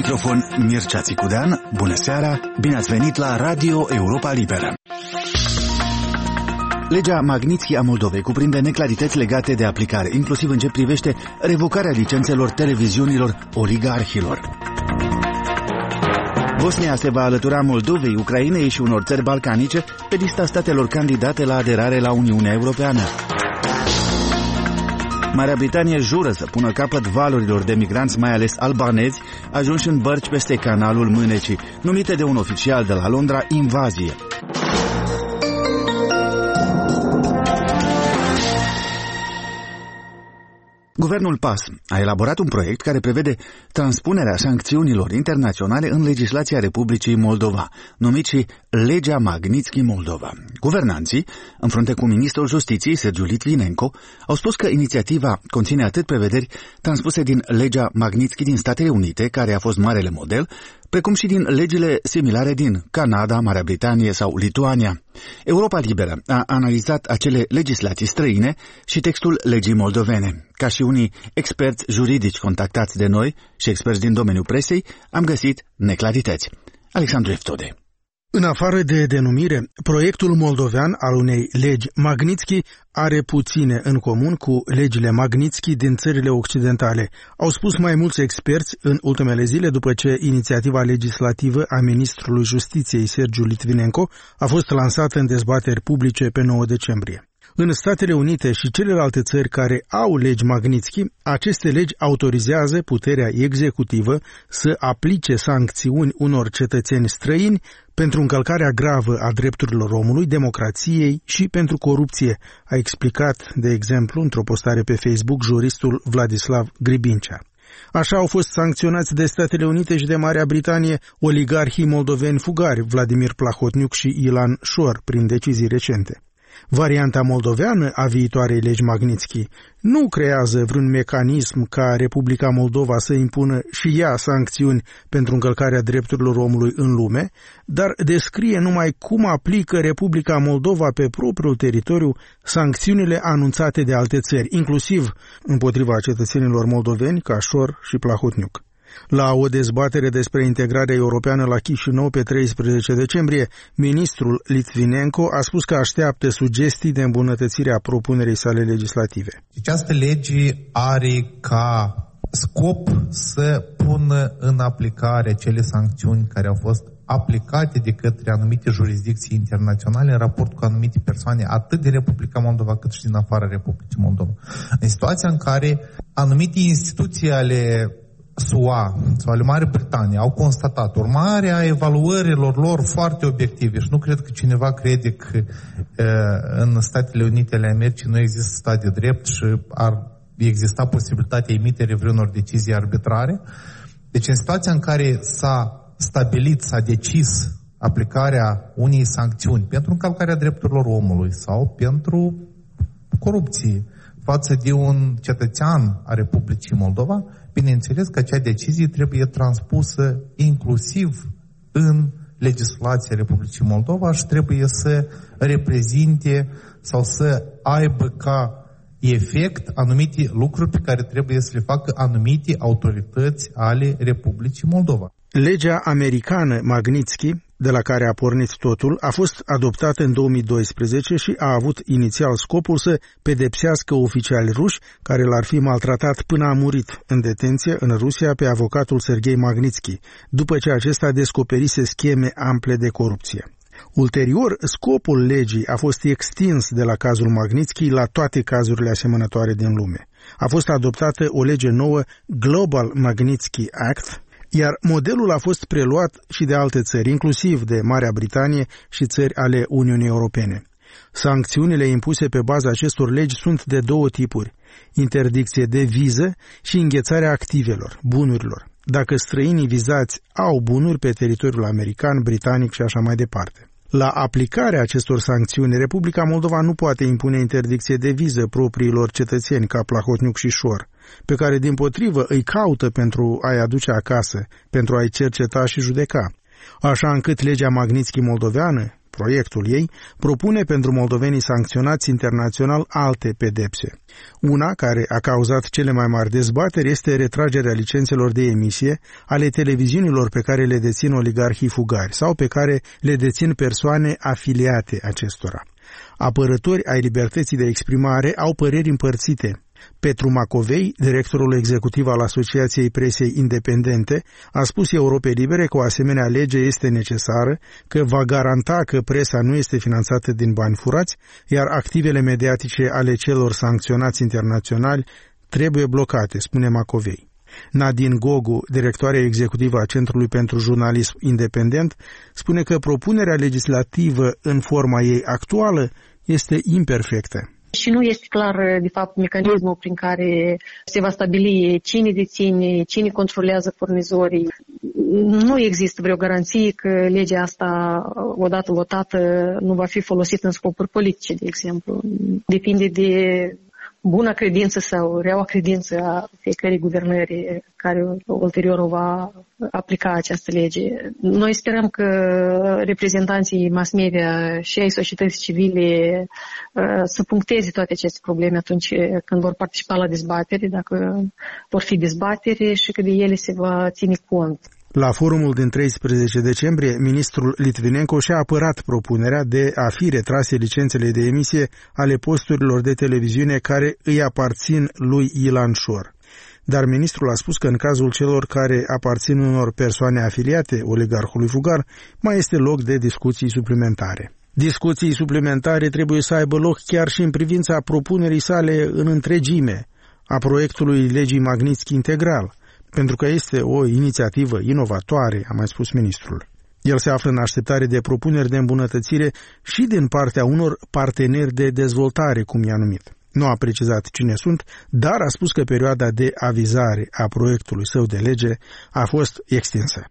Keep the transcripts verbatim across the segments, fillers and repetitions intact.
microfon Mircea Țicudean. Bună seara, bine ați venit la Radio Europa Liberă. Legea Magnitsky a Moldovei cuprinde neclarități legate de aplicare, inclusiv în ce privește revocarea licențelor televiziunilor oligarhilor. Bosnia se va alătura Moldovei, Ucrainei și unor țări balcanice pe lista statelor candidate la aderare la Uniunea Europeană. Marea Britanie jură să pună capăt valurilor de migranți, mai ales albanezi, ajunși în bărci peste canalul Mânecii, numite de un oficial de la Londra invazie. Guvernul P A S a elaborat un proiect care prevede transpunerea sancțiunilor internaționale în legislația Republicii Moldova, numit și Legea Magnitsky Moldova. Guvernanții, în frunte cu ministrul Justiției, Sergiu Litvinenko, au spus că inițiativa conține atât prevederi transpuse din Legea Magnitsky din Statele Unite, care a fost marele model, precum și din legile similare din Canada, Marea Britanie sau Lituania. Europa Liberă a analizat acele legislații străine și textul legii moldovene. Ca și unii experți juridici contactați de noi și experți din domeniul presei, am găsit neclarități. Alexandru Eftode. În afară de denumire, proiectul moldovean al unei legi Magnitsky are puține în comun cu legile Magnitsky din țările occidentale, au spus mai mulți experți în ultimele zile după ce inițiativa legislativă a ministrului Justiției Sergiu Litvinenko a fost lansată în dezbateri publice pe nouă decembrie. În Statele Unite și celelalte țări care au legi Magnitsky, aceste legi autorizează puterea executivă să aplice sancțiuni unor cetățeni străini pentru încălcarea gravă a drepturilor omului, democrației și pentru corupție, a explicat, de exemplu, într-o postare pe Facebook, juristul Vladislav Gribincea. Așa au fost sancționați de Statele Unite și de Marea Britanie oligarhii moldoveni fugari, Vladimir Plahotniuc și Ilan Șor, prin decizii recente. Varianta moldoveană a viitoarei legi Magnitsky nu creează vreun mecanism ca Republica Moldova să impună și ea sancțiuni pentru încălcarea drepturilor omului în lume, dar descrie numai cum aplică Republica Moldova pe propriul teritoriu sancțiunile anunțate de alte țări, inclusiv împotriva cetățenilor moldoveni ca Șor și Plahotniuc. La o dezbatere despre integrarea europeană la Chișinău pe treisprezece decembrie, ministrul Litvinenko a spus că așteaptă sugestii de îmbunătățire a propunerii sale legislative. Această lege are ca scop să pună în aplicare cele sancțiuni care au fost aplicate de către anumite jurisdicții internaționale în raport cu anumite persoane, atât din Republica Moldova cât și din afara Republicii Moldova. În situația în care anumite instituții ale S U A sau ale Marii Britanii au constatat urmarea evaluărilor lor foarte obiective și nu cred că cineva crede că e, în Statele Unite ale Americii nu există stat de drept și ar exista posibilitatea emiterii vreunor decizii arbitrare. Deci în situația în care s-a stabilit, s-a decis aplicarea unei sancțiuni pentru încălcarea drepturilor omului sau pentru corupție față de un cetățean a Republicii Moldova, bineînțeles că acea decizie trebuie transpusă inclusiv în legislația Republicii Moldova și trebuie să reprezinte sau să aibă ca efect anumite lucruri pe care trebuie să le facă anumite autorități ale Republicii Moldova. Legea americană Magnitsky, de la care a pornit totul, a fost adoptată în două mii doisprezece și a avut inițial scopul să pedepsească oficiali ruși care l-ar fi maltratat până a murit în detenție în Rusia pe avocatul Serghei Magnitsky, după ce acesta descoperise scheme ample de corupție. Ulterior, scopul legii a fost extins de la cazul Magnitsky la toate cazurile asemănătoare din lume. A fost adoptată o lege nouă, Global Magnitsky Act, iar modelul a fost preluat și de alte țări, inclusiv de Marea Britanie și țări ale Uniunii Europene. Sancțiunile impuse pe baza acestor legi sunt de două tipuri: interdicție de viză și înghețarea activelor, bunurilor, dacă străinii vizați au bunuri pe teritoriul american, britanic și așa mai departe. La aplicarea acestor sancțiuni, Republica Moldova nu poate impune interdicție de viză propriilor cetățeni ca Plahotniuc și Șor, pe care dimpotrivă îi caută pentru a-i aduce acasă, pentru a-i cerceta și judeca. Așa încât legea Magnitsky moldoveană, Proiectul ei propune pentru moldovenii sancționați internațional alte pedepse. Una care a cauzat cele mai mari dezbateri este retragerea licențelor de emisie ale televiziunilor pe care le dețin oligarhii fugari sau pe care le dețin persoane afiliate acestora. Apărători ai libertății de exprimare au păreri împărțite. Petru Macovei, directorul executiv al Asociației Presei Independente, a spus Europei Libere că o asemenea lege este necesară, că va garanta că presa nu este finanțată din bani furați, iar activele mediatice ale celor sancționați internaționali trebuie blocate, spune Macovei. Nadine Gogu, directoarea executivă a Centrului pentru Jurnalism Independent, spune că propunerea legislativă în forma ei actuală este imperfectă. Și nu este clar, de fapt, mecanismul prin care se va stabili cine deține, cine controlează furnizorii. Nu există vreo garanție că legea asta, odată votată, nu va fi folosită în scopuri politice, de exemplu. Depinde de buna credință sau reaua credință a fiecărei guvernări care ulterior o va aplica această lege. Noi sperăm că reprezentanții mass media și ai societății civile să puncteze toate aceste probleme atunci când vor participa la dezbatere, dacă vor fi dezbatere și că de ele se va ține cont. La forumul din treisprezece decembrie, ministrul Litvinenko și-a apărat propunerea de a fi retrase licențele de emisie ale posturilor de televiziune care îi aparțin lui Ilan Șor. Dar ministrul a spus că în cazul celor care aparțin unor persoane afiliate oligarhului fugar, mai este loc de discuții suplimentare. Discuții suplimentare trebuie să aibă loc chiar și în privința propunerii sale în întregime, a proiectului legii Magnitsky integral, pentru că este o inițiativă inovatoare, a mai spus ministrul. El se află în așteptare de propuneri de îmbunătățire și din partea unor parteneri de dezvoltare, cum i-a numit. Nu a precizat cine sunt, dar a spus că perioada de avizare a proiectului său de lege a fost extinsă.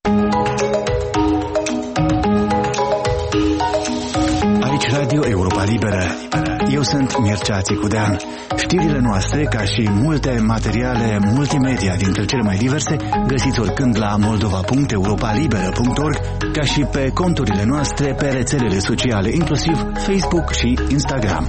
Aici Radio Europa Liberă. Eu sunt Mircea Țicudean. Știrile noastre, ca și multe materiale multimedia dintre cele mai diverse, găsiți oricând la moldova punct europa liberă punct org, ca și pe conturile noastre pe rețelele sociale, inclusiv Facebook și Instagram.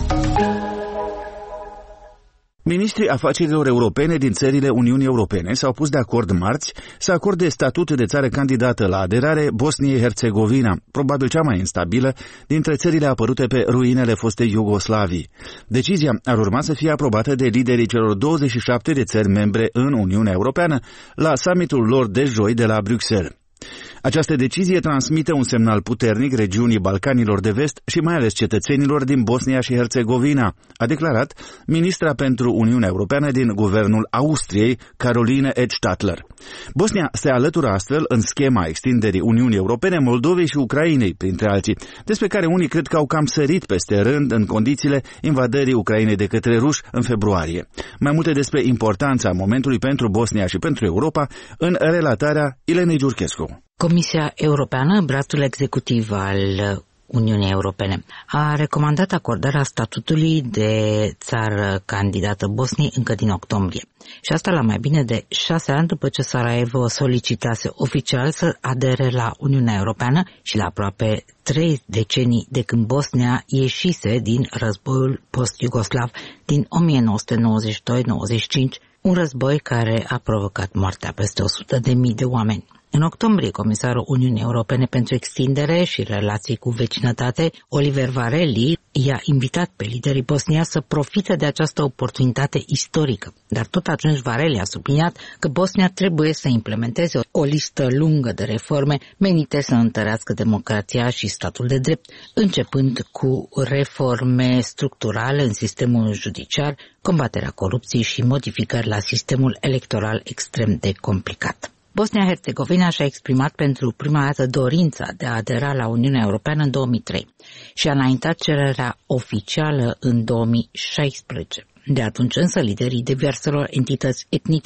Ministrii afacerilor europene din țările Uniunii Europene s-au pus de acord marți să acorde statut de țară candidată la aderare Bosniei-Herțegovina, probabil cea mai instabilă dintre țările apărute pe ruinele fostei Iugoslavii. Decizia ar urma să fie aprobată de liderii celor douăzeci și șapte de țări membre în Uniunea Europeană la summitul lor de joi de la Bruxelles. Această decizie transmite un semnal puternic regiunii Balcanilor de Vest și mai ales cetățenilor din Bosnia și Herțegovina, a declarat ministra pentru Uniunea Europeană din guvernul Austriei, Caroline Edstadler. Bosnia se alătură astfel în schema extinderii Uniunii Europene Moldovei și Ucrainei, printre alții, despre care unii cred că au cam sărit peste rând în condițiile invadării Ucrainei de către ruși în februarie. Mai multe despre importanța momentului pentru Bosnia și pentru Europa în relatarea Ilenei Giurchescu. Comisia Europeană, brațul executiv al Uniunii Europene, a recomandat acordarea statutului de țară candidată Bosniei încă din octombrie. Și asta la mai bine de șase ani după ce Sarajevo solicitase oficial să adere la Uniunea Europeană și la aproape trei decenii de când Bosnia ieșise din războiul post-iugoslav din o mie nouă sute nouăzeci și doi nouăzeci și cinci, un război care a provocat moartea peste o sută de mii de oameni. În octombrie, comisarul Uniunii Europene pentru extindere și relații cu vecinătate, Oliver Varhelyi, i-a invitat pe liderii Bosnia să profite de această oportunitate istorică. Dar tot atunci Varhelyi a subliniat că Bosnia trebuie să implementeze o listă lungă de reforme menite să întărească democrația și statul de drept, începând cu reforme structurale în sistemul judiciar, combaterea corupției și modificări la sistemul electoral extrem de complicat. Bosnia-Herțegovina și-a exprimat pentru prima dată dorința de a adera la Uniunea Europeană în două mii trei și a înaintat cererea oficială în două mii șaisprezece. De atunci însă, liderii diverselor entități etnice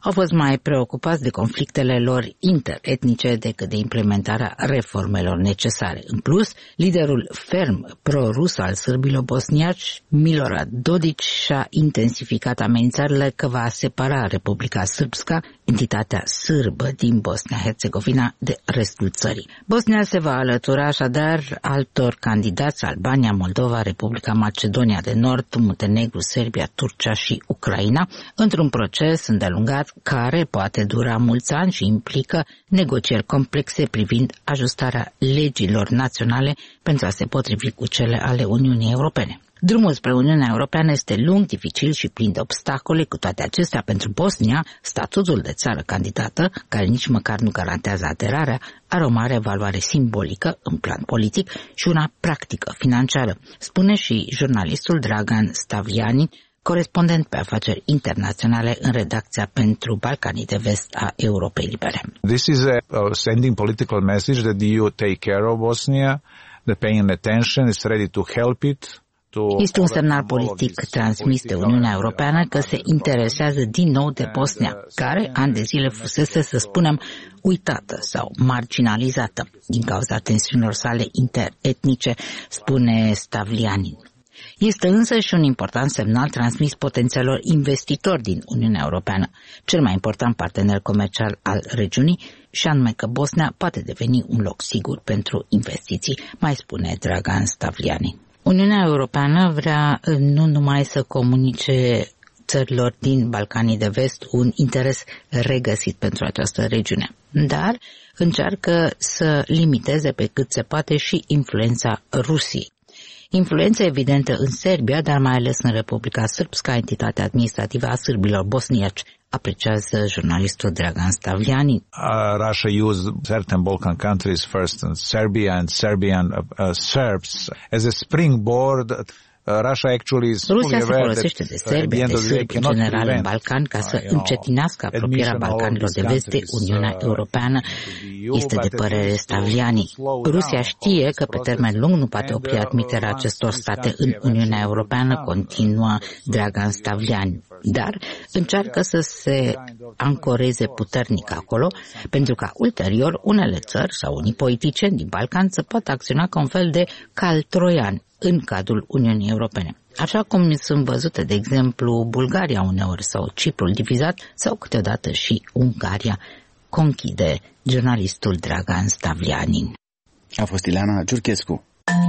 au fost mai preocupați de conflictele lor interetnice decât de implementarea reformelor necesare. În plus, liderul ferm pro-rus al sârbilor bosniaci, Milorad Dodik, și-a intensificat amenințările că va separa Republica Srpska, entitatea sârbă din Bosnia-Herzegovina, de restul țării. Bosnia se va alătura așadar altor candidați: Albania, Moldova, Republica Macedonia de Nord, Muntenegru, Serbia, Turcia și Ucraina, într-un proces îndelungat care poate dura mulți ani și implică negocieri complexe privind ajustarea legilor naționale pentru a se potrivi cu cele ale Uniunii Europene. Drumul spre Uniunea Europeană este lung, dificil și plin de obstacole. Cu toate acestea, pentru Bosnia, statutul de țară candidată, care nici măcar nu garantează aderarea, are o mare valoare simbolică în plan politic și una practică, financiară, spune și jurnalistul Dragan Stavljani, corespondent pe afaceri internaționale în redacția pentru Balcanii de Vest a Europei Libere. This is a, a sending political message that the E U take care of Bosnia, they're paying attention, is ready to help it. Este un semnal politic transmis de Uniunea Europeană că se interesează din nou de Bosnia, care ani de zile fusese, să spunem, uitată sau marginalizată din cauza tensiunilor sale interetnice, spune Stavljani. Este însă și un important semnal transmis potențialelor investitori din Uniunea Europeană, cel mai important partener comercial al regiunii, și anume că Bosnia poate deveni un loc sigur pentru investiții, mai spune Dragan Stavljani. Uniunea Europeană vrea nu numai să comunice țărilor din Balcanii de Vest un interes regăsit pentru această regiune, dar încearcă să limiteze pe cât se poate și influența Rusiei. Influență evidentă în Serbia, dar mai ales în Republica Srpska, entitatea administrativă a sârbilor bosniaci, apreciază jurnalistul Dragan Stavljani. Uh, Russia used certain Balkan countries first, and Serbia and Serbian uh, uh, Serbs as a springboard. Rusia se folosește de Serbia, de sârbi în general în Balcan, ca să încetinească apropierea Balcanilor de Vest de Uniunea Europeană, este de părere Stavljani. Rusia știe că pe termen lung nu poate opri admiterea acestor state în Uniunea Europeană, continuă Dragan Stavljani, dar încearcă să se ancoreze puternic acolo, pentru ca ulterior unele țări sau unii politicieni din Balcan să poată acționa ca un fel de cal troian în cadrul Uniunii Europene. Așa cum sunt văzute, de exemplu, Bulgaria uneori sau Ciprul divizat sau câteodată și Ungaria, conchide jurnalistul Dragan Stavljani. A fost Ileana Giurchescu.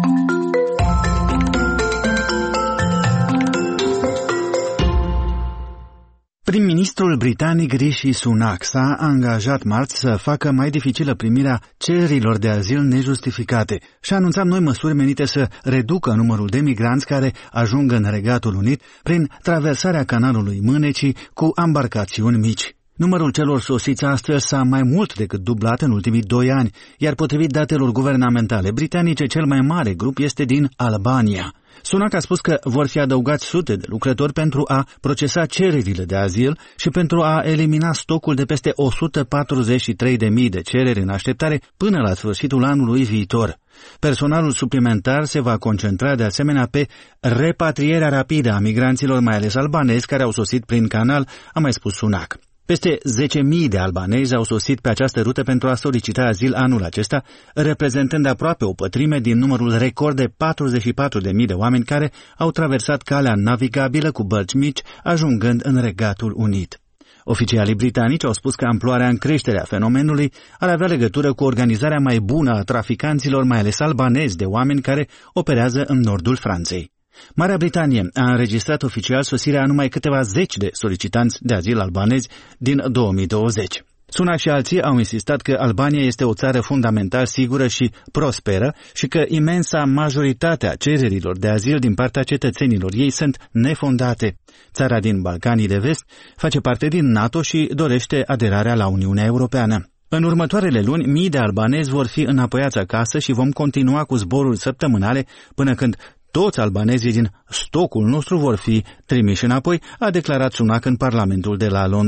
Prim-ministrul britanic Rishi Sunak s-a angajat marți să facă mai dificilă primirea cererilor de azil nejustificate și a anunțat noi măsuri menite să reducă numărul de migranți care ajung în Regatul Unit prin traversarea canalului Mânecii cu ambarcațiuni mici. Numărul celor sosiți astfel s-a mai mult decât dublat în ultimii doi ani, iar potrivit datelor guvernamentale britanice, cel mai mare grup este din Albania. Sunak a spus că vor fi adăugați sute de lucrători pentru a procesa cererile de azil și pentru a elimina stocul de peste o sută patruzeci și trei de mii de cereri în așteptare până la sfârșitul anului viitor. Personalul suplimentar se va concentra de asemenea pe repatrierea rapidă a migranților, mai ales albanezi, care au sosit prin canal, a mai spus Sunak. Peste zece mii de albanezi au sosit pe această rută pentru a solicita azil anul acesta, reprezentând aproape o pătrime din numărul record de patruzeci și patru de mii de oameni care au traversat calea navigabilă cu bărci mici, ajungând în Regatul Unit. Oficialii britanici au spus că amploarea în creștere a fenomenului ar avea legătură cu organizarea mai bună a traficanților, mai ales albanezi, de oameni care operează în nordul Franței. Marea Britanie a înregistrat oficial sosirea a numai câteva zeci de solicitanți de azil albanezi din două mii douăzeci. Sunak și alții au insistat că Albania este o țară fundamental sigură și prosperă și că imensa majoritate a cererilor de azil din partea cetățenilor ei sunt nefondate. Țara din Balcanii de Vest face parte din NATO și dorește aderarea la Uniunea Europeană. În următoarele luni, mii de albanezi vor fi înapoiați acasă și vom continua cu zboruri săptămânale până când toți albanezii din stocul nostru vor fi trimiși înapoi, a declarat Sunak în Parlamentul de la Londra.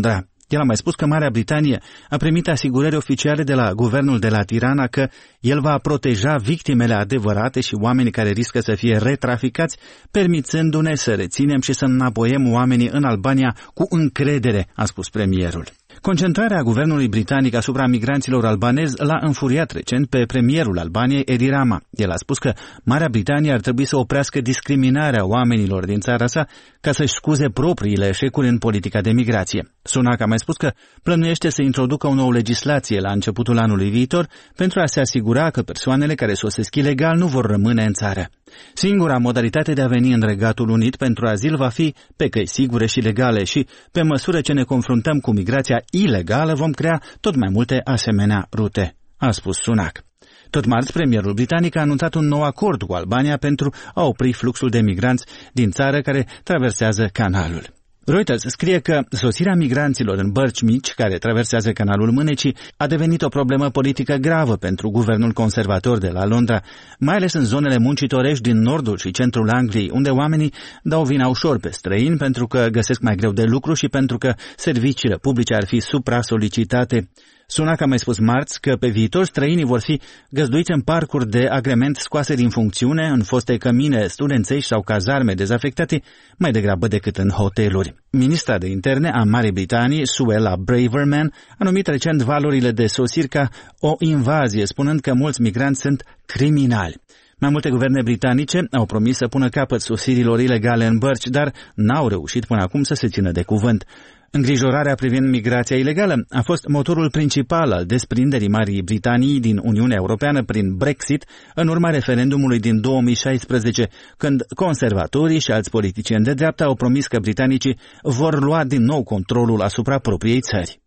El a mai spus că Marea Britanie a primit asigurări oficiale de la guvernul de la Tirana că el va proteja victimele adevărate și oamenii care riscă să fie retraficați, permițându-ne să reținem și să înapoiem oamenii în Albania cu încredere, a spus premierul. Concentrarea guvernului britanic asupra migranților albanezi l-a înfuriat recent pe premierul Albaniei, Edi Rama. El a spus că Marea Britanie ar trebui să oprească discriminarea oamenilor din țara sa ca să-și scuze propriile eșecuri în politica de migrație. Sunak a mai spus că plănuiește să introducă o nouă legislație la începutul anului viitor pentru a se asigura că persoanele care sosesc ilegal nu vor rămâne în țară. Singura modalitate de a veni în Regatul Unit pentru azil va fi pe căi sigure și legale și, pe măsură ce ne confruntăm cu migrația ilegală, vom crea tot mai multe asemenea rute, a spus Sunak. Tot marți, premierul britanic a anunțat un nou acord cu Albania pentru a opri fluxul de migranți din țară care traversează canalul. Reuters scrie că sosirea migranților în bărci mici care traversează canalul Mânecii a devenit o problemă politică gravă pentru guvernul conservator de la Londra, mai ales în zonele muncitorești din nordul și centrul Angliei, unde oamenii dau vina ușor pe străini pentru că găsesc mai greu de lucru și pentru că serviciile publice ar fi supra-solicitate. Sunak a mai spus marți că pe viitor străinii vor fi găzduiți în parcuri de agrement scoase din funcțiune, în foste cămine studențești sau cazarme dezafectate, mai degrabă decât în hoteluri. Ministra de interne a Marii Britanii, Suella Braverman, a numit recent valurile de sosiri ca o invazie, spunând că mulți migranți sunt criminali. Mai multe guverne britanice au promis să pună capăt sosirilor ilegale în bărci, dar n-au reușit până acum să se țină de cuvânt. Îngrijorarea privind migrația ilegală a fost motorul principal al desprinderii Marii Britanii din Uniunea Europeană prin Brexit în urma referendumului din două mii șaisprezece, când conservatorii și alți politicieni de dreapta au promis că britanicii vor lua din nou controlul asupra propriei țări.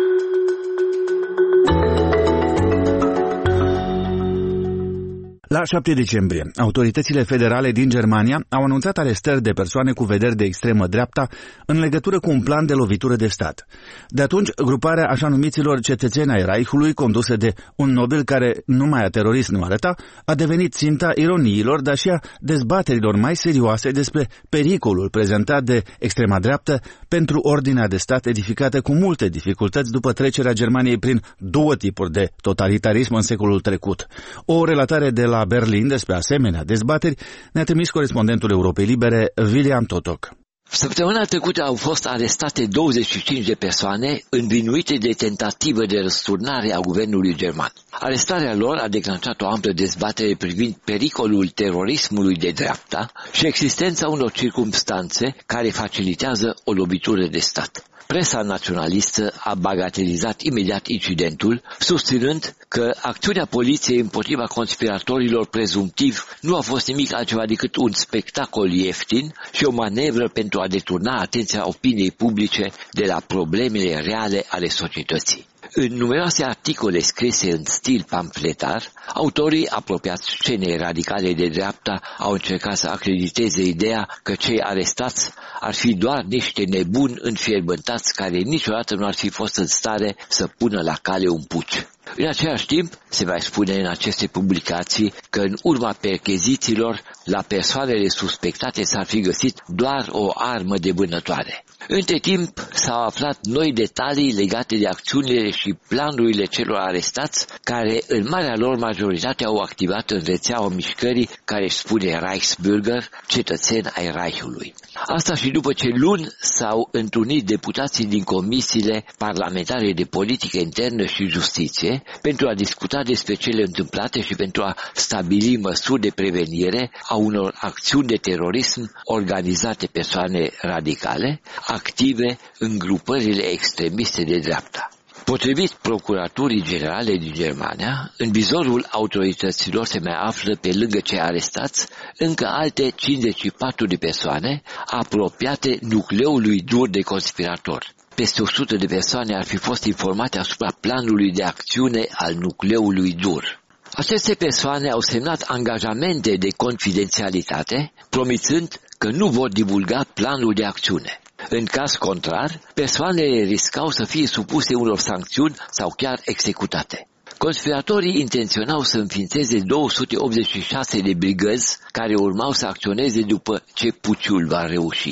La șapte decembrie, autoritățile federale din Germania au anunțat arestări de persoane cu vederi de extremă dreapta în legătură cu un plan de lovitură de stat. De atunci, gruparea așa numiților cetățeni ai Reichului, condusă de un nobil care numai a terorist nu arăta, a devenit ținta ironiilor, dar și a dezbaterilor mai serioase despre pericolul prezentat de extrema dreaptă pentru ordinea de stat edificată cu multe dificultăți după trecerea Germaniei prin două tipuri de totalitarism în secolul trecut. O relatare de la la Berlin despre asemenea dezbateri ne-a trimis corespondentul Europei Libere, William Totok. Săptămâna trecută au fost arestate douăzeci și cinci de persoane învinuite de tentativă de răsturnare a guvernului german. Arestarea lor a declanșat o amplă dezbatere privind pericolul terorismului de dreapta și existența unor circumstanțe care facilitează o lovitură de stat. Presa naționalistă a bagatelizat imediat incidentul, susținând că acțiunea poliției împotriva conspiratorilor prezumtivi nu a fost nimic altceva decât un spectacol ieftin și o manevră pentru a deturna atenția opiniei publice de la problemele reale ale societății. În numeroase articole scrise în stil pamfletar, autorii apropiați scenei radicale de dreapta au încercat să acrediteze ideea că cei arestați ar fi doar niște nebuni înfierbântați care niciodată nu ar fi fost în stare să pună la cale un puci. În același timp, se va spune în aceste publicații că în urma perchezițiilor, la persoanele suspectate s-ar fi găsit doar o armă de vânătoare. Între timp, s-au aflat noi detalii legate de acțiunile și planurile celor arestați, care în marea lor majoritate au activat în rețeaua mișcării care își spune Reichsbürger, cetățeni ai Reichului. Asta și după ce luni s-au întrunit deputații din comisiile parlamentare de politică internă și justiție pentru a discuta despre cele întâmplate și pentru a stabili măsuri de prevenire a unor acțiuni de terorism organizate persoane radicale, active în grupările extremiste de dreapta. Potrivit Procuraturii Generale din Germania, în vizorul autorităților se mai află, pe lângă cei arestați, încă alte cincizeci și patru de persoane apropiate nucleului dur de conspiratori. Peste o sută de persoane ar fi fost informate asupra planului de acțiune al nucleului dur. Aceste persoane au semnat angajamente de confidențialitate, promițând că nu vor divulga planul de acțiune. În caz contrar, persoanele riscau să fie supuse unor sancțiuni sau chiar executate. Conspiratorii intenționau să înființeze două sute optzeci și șase de brigăzi care urmau să acționeze după ce puciul va reuși.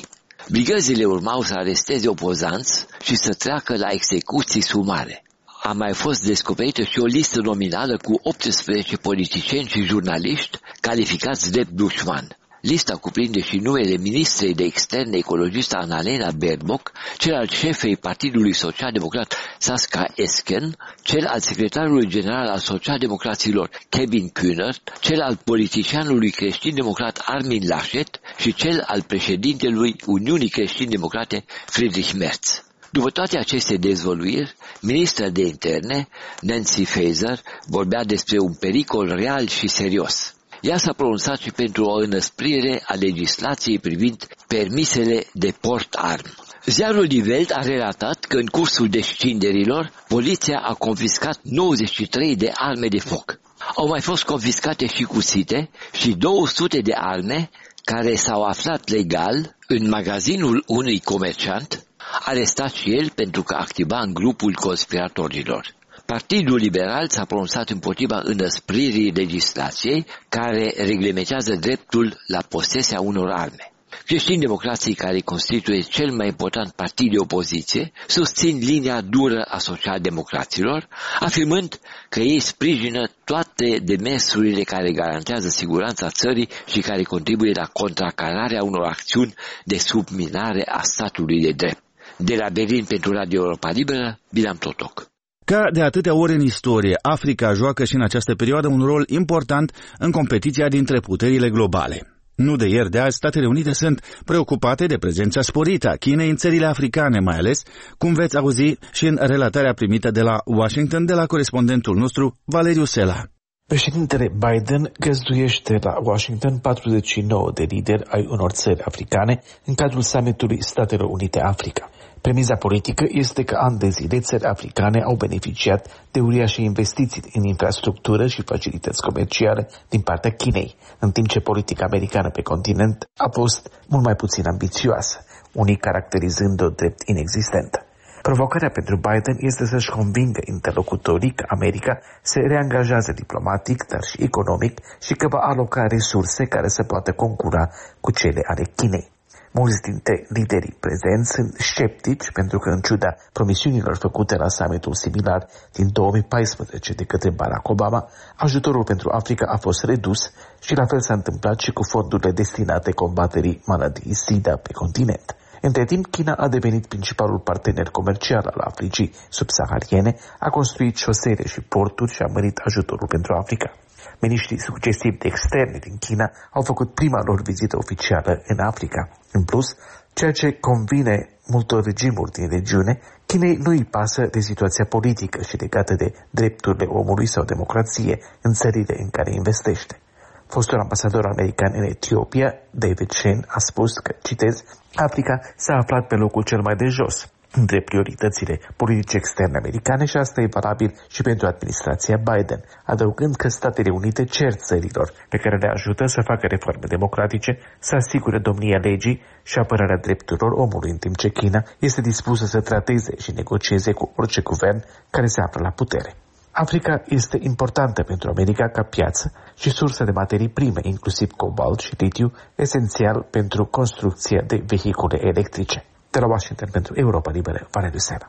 Brigăzile urmau să aresteze opozanți și să treacă la execuții sumare. A mai fost descoperită și o listă nominală cu optsprezece politicieni și jurnaliști calificați drept dușman. Lista cuprinde și numele ministrei de externe ecologista Annalena Baerbock, cel al șefei Partidului Social-Democrat Saskia Esken, cel al secretarului general al Social-Democraților Kevin Kühnert, cel al politicianului creștin-democrat Armin Laschet și cel al președintelui Uniunii Creștin-Democrate Friedrich Merz. După toate aceste dezvăluiri, ministra de interne, Nancy Faeser, vorbea despre un pericol real și serios. Ea s-a pronunțat și pentru o înăsprire a legislației privind permisele de port-arm. Ziarul Die Welt a relatat că în cursul descinderilor, poliția a confiscat nouăzeci și trei de arme de foc. Au mai fost confiscate și cuțite și două sute de arme care s-au aflat legal în magazinul unui comerciant, arestat și el pentru că activa în grupul conspiratorilor. Partidul Liberal s-a pronunțat împotriva înăspririi legislației care reglementează dreptul la posesia unor arme. Creștini-democrații, care constituie cel mai important partid de opoziție, susțin linia dură a social-democraților, afirmând că ei sprijină toate demersurile care garantează siguranța țării și care contribuie la contracararea unor acțiuni de subminare a statului de drept. De la Berlin pentru Radio Europa Liberă, Bilam Totoc. Ca de atâtea ori în istorie, Africa joacă și în această perioadă un rol important în competiția dintre puterile globale. Nu de ieri de azi, Statele Unite sunt preocupate de prezența sporită a Chinei în țările africane, mai ales, cum veți auzi și în relatarea primită de la Washington de la corespondentul nostru, Valeriu Sela. Președintele Biden găzduiește la Washington patruzeci și nouă de lideri ai unor țări africane în cadrul summitului Statelor Unite Africa. Premiza politică este că ani de zile țări africane au beneficiat de uriașe investiții în infrastructură și facilități comerciale din partea Chinei, în timp ce politica americană pe continent a fost mult mai puțin ambițioasă, unii caracterizând-o drept inexistentă. Provocarea pentru Biden este să-și convingă interlocutorii că America se reangajează diplomatic, dar și economic și că va aloca resurse care să poată concura cu cele ale Chinei. Mulți dintre liderii prezenți sunt sceptici pentru că, în ciuda promisiunilor făcute la summitul similar din două mii paisprezece de către Barack Obama, ajutorul pentru Africa a fost redus și la fel s-a întâmplat și cu fondurile destinate combaterii maladiei SIDA pe continent. Între timp, China a devenit principalul partener comercial al Africii subsahariene, a construit șosele și porturi și a mărit ajutorul pentru Africa. Miniștrii succesivi de externe din China au făcut prima lor vizită oficială în Africa. În plus, ceea ce convine multor regimuri din regiune, Chinei nu îi pasă de situația politică și legată de drepturile omului sau democrație în țările în care investește. Fostul ambasador american în Etiopia, David Shane, a spus că, citez, Africa s-a aflat pe locul cel mai de jos între prioritățile politice externe americane și asta e valabil și pentru administrația Biden, adăugând că Statele Unite cer țărilor pe care le ajută să facă reforme democratice, să asigure domnia legii și apărarea drepturilor omului, în timp ce China este dispusă să trateze și negocieze cu orice guvern care se află la putere. Africa este importantă pentru America ca piață și sursă de materii prime, inclusiv cobalt și litiu, esențial pentru construcția de vehicule electrice. De la Washington pentru Europa Liberă, Valeriu Sela.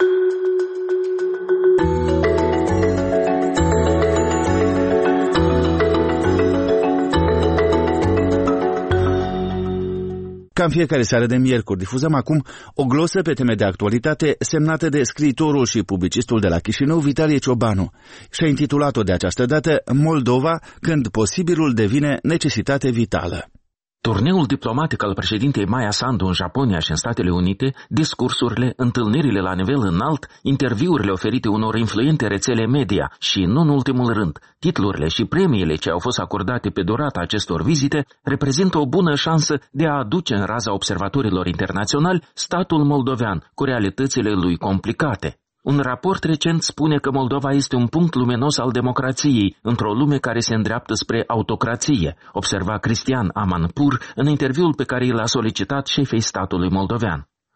Ca în fiecare seară de miercuri, difuzăm acum o glosă pe teme de actualitate semnată de scriitorul și publicistul de la Chișinău, Vitalie Ciobanu, și-a intitulat-o de această dată Moldova, când posibilul devine necesitate vitală. Turneul diplomatic al președintei Maia Sandu în Japonia și în Statele Unite, discursurile, întâlnirile la nivel înalt, interviurile oferite unor influente rețele media și, nu în ultimul rând, titlurile și premiile ce au fost acordate pe durata acestor vizite, reprezintă o bună șansă de a aduce în raza observatorilor internaționali statul moldovean cu realitățile lui complicate. Un raport recent spune că Moldova este un punct luminos al democrației într-o lume care se îndreaptă spre autocrație, observa Cristian Amanpur în interviul pe care l-a solicitat șefei statului moldovean.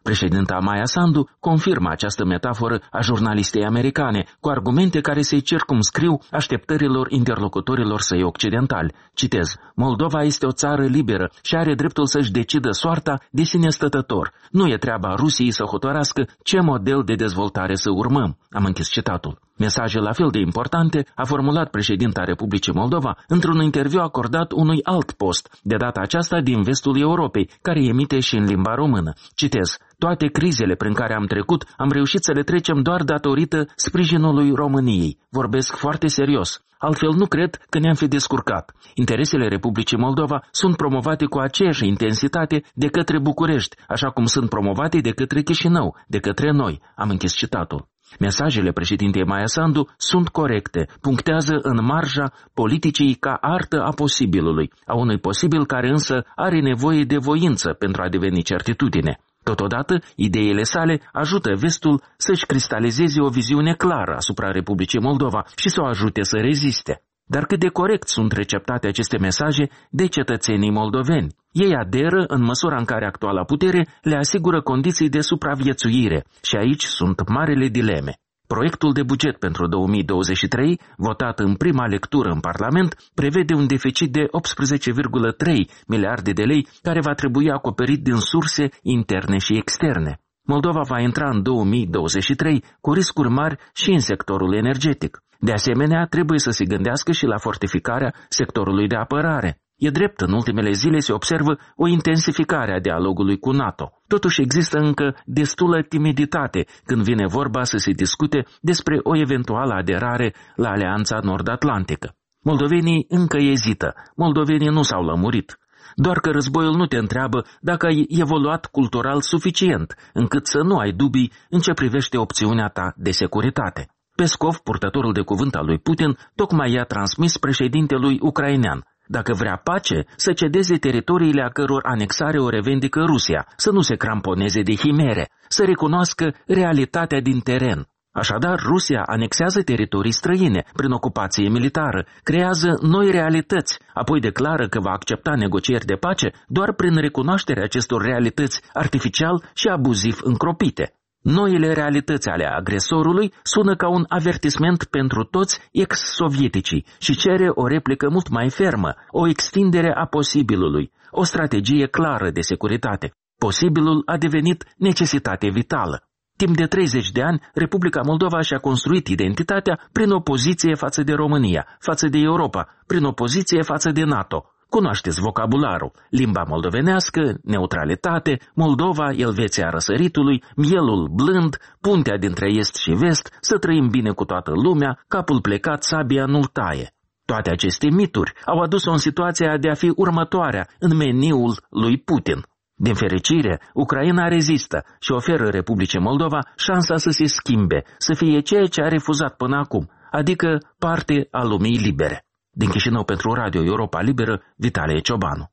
Președinta Maia Sandu confirmă această metaforă a jurnalistei americane cu argumente care se circumscriu așteptărilor interlocutorilor săi occidentali. Citez: Moldova este o țară liberă și are dreptul să-și decidă soarta de sine stătător. Nu e treaba Rusiei să hotărască ce model de dezvoltare să urmăm. Am închis citatul. Mesaje la fel de importante a formulat președinta Republicii Moldova într-un interviu acordat unui alt post, de data aceasta din vestul Europei, care emite și în limba română. Citez: toate crizele prin care am trecut, am reușit să le trecem doar datorită sprijinului României. Vorbesc foarte serios. Altfel nu cred că ne-am fi descurcat. Interesele Republicii Moldova sunt promovate cu aceeași intensitate de către București, așa cum sunt promovate de către Chișinău, de către noi. Am închis citatul. Mesajele președintei Maia Sandu sunt corecte, punctează în marja politicii ca artă a posibilului, a unui posibil care însă are nevoie de voință pentru a deveni certitudine. Totodată, ideile sale ajută vestul să-și cristalizeze o viziune clară asupra Republicii Moldova și să o ajute să reziste. Dar cât de corect sunt receptate aceste mesaje de cetățenii moldoveni? Ei aderă în măsura în care actuala putere le asigură condiții de supraviețuire și aici sunt marele dileme. Proiectul de buget pentru două mii douăzeci și trei, votat în prima lectură în Parlament, prevede un deficit de optsprezece virgulă trei miliarde de lei care va trebui acoperit din surse interne și externe. Moldova va intra în două mii douăzeci și trei cu riscuri mari și în sectorul energetic. De asemenea, trebuie să se gândească și la fortificarea sectorului de apărare. E drept, în ultimele zile se observă o intensificare a dialogului cu NATO. Totuși există încă destulă timiditate când vine vorba să se discute despre o eventuală aderare la Alianța Nord-Atlantică. Moldovenii încă ezită, moldovenii nu s-au lămurit. Doar că războiul nu te întreabă dacă ai evoluat cultural suficient, încât să nu ai dubii în ce privește opțiunea ta de securitate. Peskov, purtătorul de cuvânt al lui Putin, tocmai i-a transmis președintelui ucrainean: dacă vrea pace, să cedeze teritoriile a căror anexare o revendică Rusia, să nu se cramponeze de chimere, să recunoască realitatea din teren. Așadar, Rusia anexează teritorii străine prin ocupație militară, creează noi realități, apoi declară că va accepta negocieri de pace doar prin recunoașterea acestor realități artificial și abuziv încropite. Noile realități ale agresorului sună ca un avertisment pentru toți ex-sovieticii și cere o replică mult mai fermă, o extindere a posibilului, o strategie clară de securitate. Posibilul a devenit necesitate vitală. Timp de treizeci de ani, Republica Moldova și-a construit identitatea prin opoziție față de România, față de Europa, prin opoziție față de NATO. Cunoașteți vocabularul: limba moldovenească, neutralitate, Moldova, Elveția răsăritului, mielul blând, puntea dintre est și vest, să trăim bine cu toată lumea, capul plecat, sabia nu-l taie. Toate aceste mituri au adus-o în situația de a fi următoarea în meniul lui Putin. Din fericire, Ucraina rezistă și oferă Republicii Moldova șansa să se schimbe, să fie ceea ce a refuzat până acum, adică parte a lumii libere. Din Chișinău pentru Radio Europa Liberă, Vitalie Ciobanu.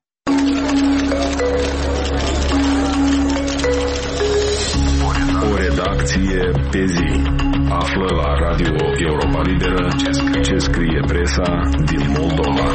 O redacție pe zi. Află la Radio Europa Liberă ce scrie presa din Moldova.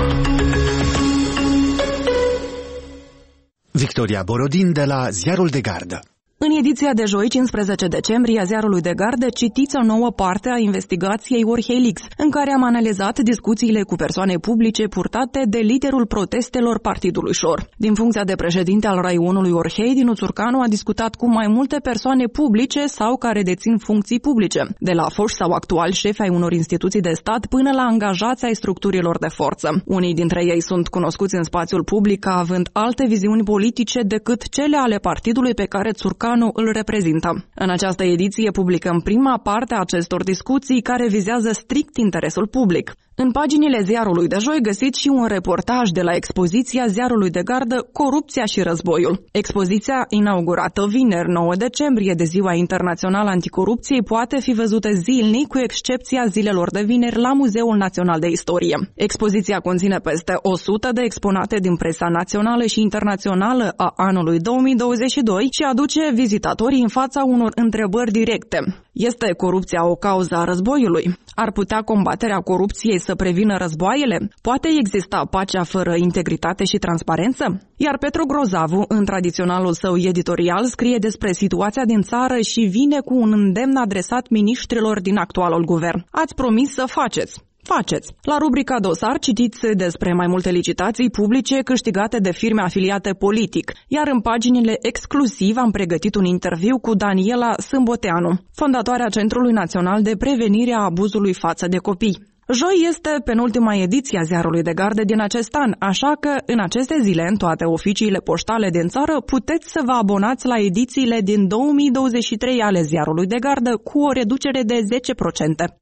Victoria Borodin de la Ziarul de Gardă. În ediția de joi, cincisprezece decembrie, a Ziarului de Gardă, citiți o nouă parte a investigației Orhelix, în care am analizat discuțiile cu persoane publice purtate de liderul protestelor partidului Șor. Din funcția de președinte al raionului Orhei, Dinu Țurcanu a discutat cu mai multe persoane publice sau care dețin funcții publice, de la foști sau actuali șefi ai unor instituții de stat până la angajați ai structurilor de forță. Unii dintre ei sunt cunoscuți în spațiul public ca având alte viziuni politice decât cele ale partidului pe care Țurcanu îl reprezintă. În această ediție publicăm prima parte a acestor discuții care vizează strict interesul public. În paginile Ziarului de joi găsiți și un reportaj de la expoziția Ziarului de Gardă Corupția și războiul. Expoziția, inaugurată vineri nouă decembrie de Ziua Internațională Anticorupției, poate fi văzută zilnic, cu excepția zilelor de vineri, la Muzeul Național de Istorie. Expoziția conține peste o sută de exponate din presa națională și internațională a anului două mii douăzeci și doi și aduce vizitatorii în fața unor întrebări directe. Este corupția o cauză a războiului? Ar putea combaterea corupției să prevină războaiele? Poate exista pacea fără integritate și transparență? Iar Petru Grozavu, în tradiționalul său editorial, scrie despre situația din țară și vine cu un îndemn adresat miniștrilor din actualul guvern. Ați promis să faceți. Faceți! La rubrica Dosar citiți despre mai multe licitații publice câștigate de firme afiliate politic, iar în paginile exclusiv am pregătit un interviu cu Daniela Sâmboteanu, fondatoarea Centrului Național de Prevenire a Abuzului față de copii. Joi este penultima ediție a Ziarului de Gardă din acest an, așa că în aceste zile, în toate oficiile poștale din țară, puteți să vă abonați la edițiile din două mii douăzeci și trei ale Ziarului de Gardă cu o reducere de zece la sută.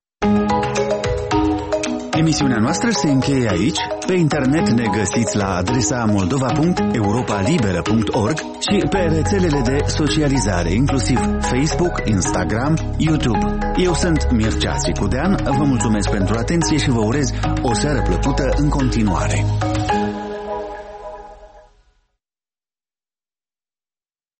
Emisiunea noastră se încheie aici. Pe internet ne găsiți la adresa moldova punct europa liberă punct org și pe rețelele de socializare, inclusiv Facebook, Instagram, YouTube. Eu sunt Mircea Țicudean, vă mulțumesc pentru atenție și vă urez o seară plăcută în continuare.